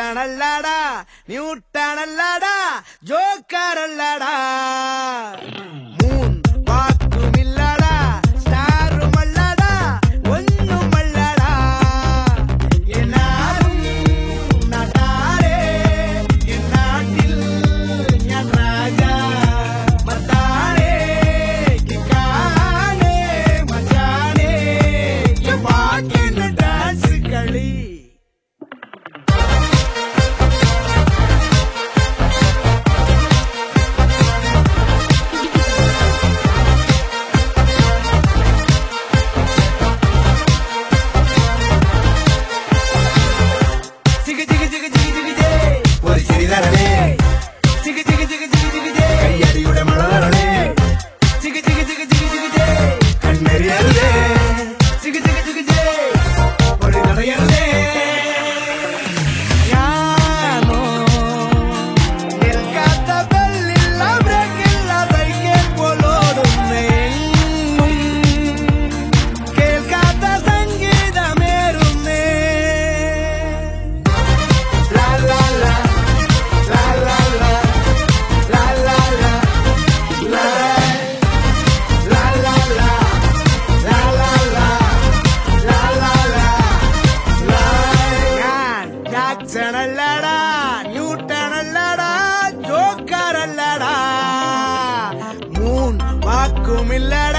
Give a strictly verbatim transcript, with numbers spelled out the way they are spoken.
ജാക്സണല്ലടാ ന്യൂട്ടണല്ലടാ ജോക്കറല്ലടാ മൂന്ന് വാക്കുമില്ലടാ സ്റ്റാറുമല്ലടാ ഒന്നുമല്ലടാ എന്നാലും നാട്ടാരെ എന്നാട്ടിൽ ഞാൻ രാജ മത്താരെ കിക്കാനെ മജാനെ ഈ പാട്ടിന് ഡാൻസ് കളി കയ്യടിയുടെ മഴ തരണേ ചിക ചിക ചിക ചിക ചിക ജേ കണ്ണെറിയരുതേ ചിക ചിക ചിക ജേ ഒരു നടയരുതേ ഞാനോ നിൽക്കാത്ത ബെല്ലില്ല ബ്രേക്കില്ല സൈക്കിൾ പോലോടുന്നേ കേൾക്കാത്ത സംഗീതമേറുന്നേ ലാ ലാ ലാ ലാ ലാ ലാ ജാക്സണല്ലടാ ന്യൂട്ടണല്ലടാ ജോക്കറല്ലടാ മൂന്ന് വാക്കുമില്ലടാ